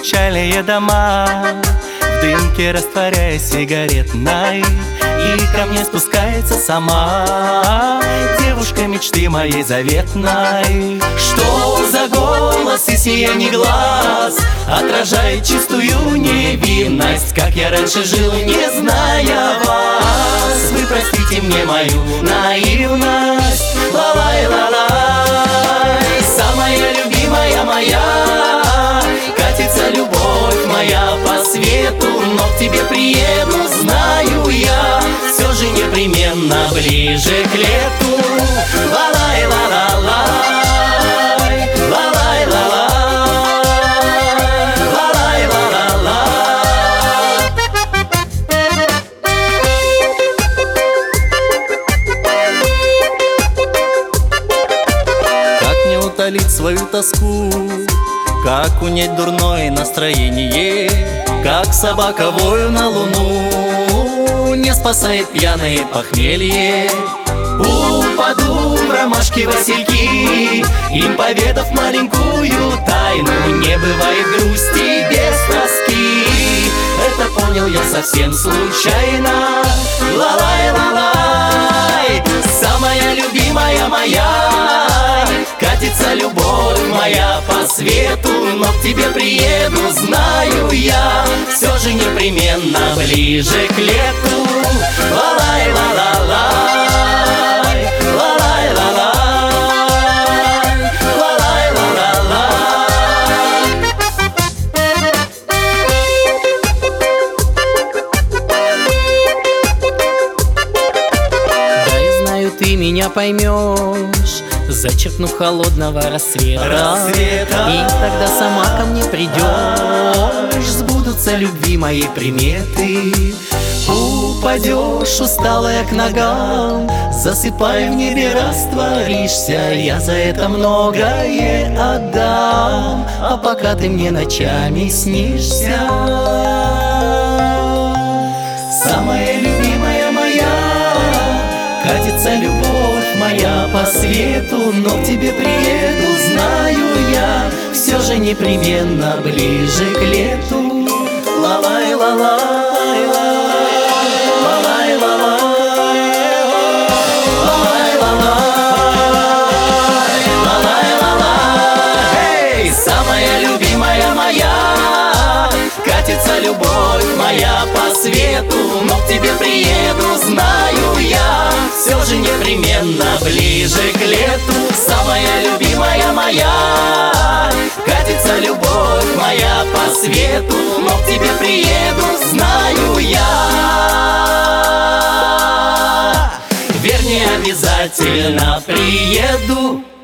печальные дома, в дымке растворяясь сигаретной, и ко мне спускается сама девушка мечты моей заветной. Что за голос и сияние глаз отражает чистую невинность, как я раньше жил, не зная вас. Вы простите мне мою наивность. Ла-лай-ла-лай, самая любимая моя, катится любовь моя по свету, но к тебе приеду, знаю я, все же непременно ближе к лету. Ла-лай-ла-ла-лай, ла-лай-ла-лай, ла-лай-ла-ла-лай. Как не утолить свою тоску, как унять дурное настроение, как собака вою на луну, не спасает пьяное похмелье. Упаду в ромашки-васильки, им поведав маленькую тайну, не бывает грусти без тоски. Это понял я совсем случайно. Ла-лай-ла-лай, самая любимая моя, катится любовь моя по свету, но к тебе приеду, знаю я, все же непременно ближе к лету. Ла-лай-ла-ла-лай, ла-лай-ла-лай, ла-лай-ла-ла-лай. Да, я знаю, ты меня поймешь, зачерпнув холодного рассвета, и тогда сама ко мне придешь, сбудутся любви мои приметы. Упадешь, усталая к ногам, засыпай в небе, растворишься, я за это многое отдам, а пока ты мне ночами снишься. Самая любимая моя, катится любовь моя по свету, но к тебе приеду, знаю я, все же непременно ближе к лету. Ла-лай-ла-лай, ла-лай-ла-лай, ла-лай-ла-лай, ла-лай-ла-лай. Эй, самая любимая моя, катится любовь моя по свету, но к тебе приеду, знаю я, все же непременно ближе к лету. Самая любимая моя, катится любовь моя по свету, но к тебе приеду, знаю я, вернее обязательно приеду.